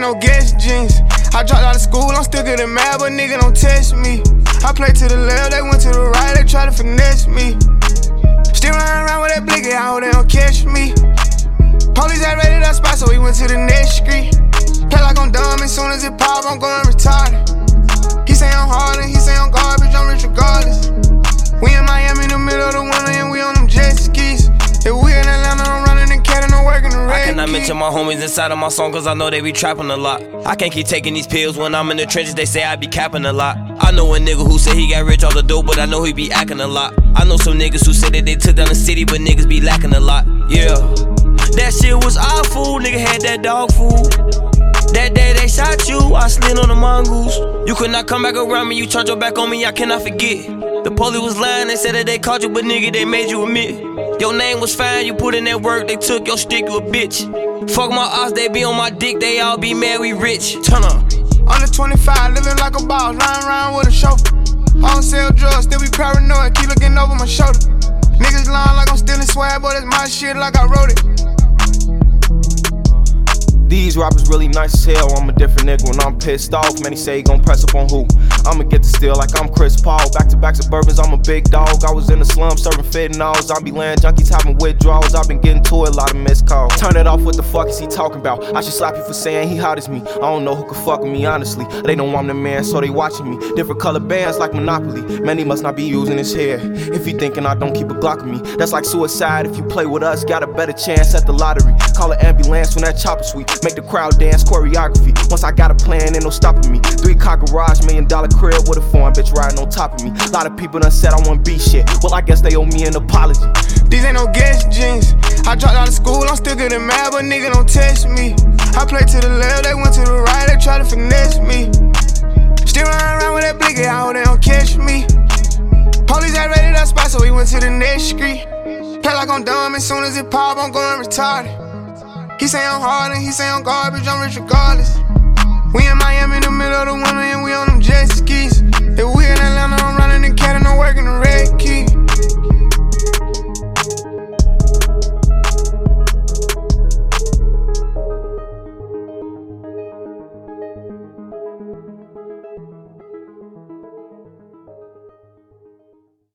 ain't no guess jeans. I dropped out of school, I'm still getting mad, but nigga don't test me. I play to the left, they went to the right, they try to finesse me. Still running around with that blicky, I hope they don't catch me. Police had raided that spot, so we went to the next street. Play like I'm dumb, as soon as it pop, I'm going retarded. He say I'm hard and he say I'm garbage, I'm rich regardless. We in Miami in the middle of the winter and we on them jet skis. If we in Atlanta, I'm running and catting, I'm working the red. I cannot mention my homies inside of my song, cause I know they be trapping a lot. I can't keep taking these pills when I'm in the trenches, they say I be capping a lot. I know a nigga who said he got rich off the dope, but I know he be acting a lot. I know some niggas who said that they took down the city, but niggas be lacking a lot. Yeah, that shit was awful, nigga had that dog food. That day they shot you, I slid on the mongoose. You could not come back around me, you turned your back on me, I cannot forget. The police was lying, they said that they caught you, but nigga, they made you admit. Your name was fine, you put in that work, they took your stick, you a bitch. Fuck my ops, they be on my dick, they all be mad, we rich. Turn up. Under 25, living like a boss, riding around with a chauffeur. I don't sell drugs, still be paranoid, keep looking over my shoulder. Niggas lying like I'm stealing swag, but it's my shit like I wrote it. These rappers really nice as hell, I'm a different nigga when I'm pissed off. Many say he gon' press up on who? I'ma get the steal like I'm Chris Paul. Back-to-back Suburbans, I'm a big dog. I was in the slum serving fentanyl. Zombie land junkies having withdrawals. I've been getting to a lot of missed calls. Turn it off, what the fuck is he talking about? I should slap you for saying he hot as me. I don't know who could fuck with me, honestly. They know I'm the man, so they watching me. Different color bands like Monopoly. Man, he must not be using his hair. If he thinking I don't keep a Glock with me, that's like suicide. If you play with us, got a better chance at the lottery. Call an ambulance when that chopper sweet. Make the crowd dance, choreography. Once I got a plan, ain't no stopping me. 3-car garage, $1 million crib with a foreign bitch riding on top of me. A lot of people done said I want be shit. Well, I guess they owe me an apology. These ain't no guess jeans. I dropped out of school, I'm still getting mad, but nigga don't test me. I play to the left, they went to the right, they try to finesse me. Still running around with that blicky, I hope they don't catch me. Police had raided that spot, so we went to the next street. Play like I'm dumb, as soon as it pop, I'm going retarded. He say I'm hard and he say I'm garbage, I'm rich regardless. We in Miami in the middle of the winter and we on them jet skis. If we in Atlanta, I'm running and catting, I'm working the red key.